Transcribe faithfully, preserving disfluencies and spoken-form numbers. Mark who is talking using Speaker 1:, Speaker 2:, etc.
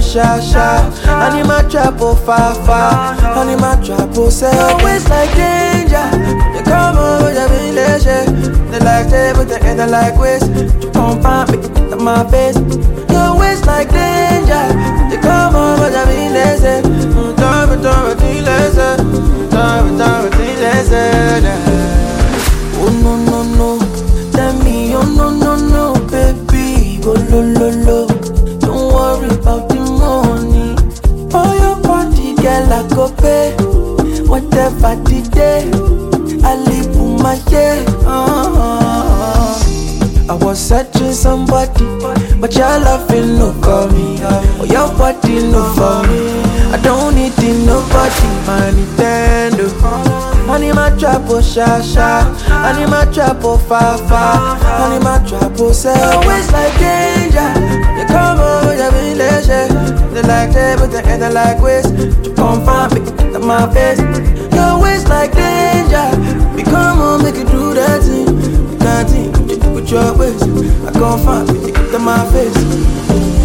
Speaker 1: sha sha. I need my trap oh fa fa. I need my trap oh say. Your waist like danger. They come over the village. They like they but they get like waist. You come find me to my face. Your waist like danger. They come over the village. Don't be don't be village. Don't be don't be village. Oh no no no, tell me oh no no no, baby, go lo lo lo. Don't worry about the money. For your body, girl, I go pay. Whatever the day, I live for my day. Uh-huh. I was searching somebody, but your love will no call me. Oh, your body no for me. I don't need it, nobody, my Nintendo. I need my trap oh sha sha. I need my trap oh fa fa. I need my trap oh say. Always like danger. They come over the village. They like they but they get like waste. You come find me to my face. Your waist like danger. We come on make you do that thing. You can't think with your waist. I come find me to my face.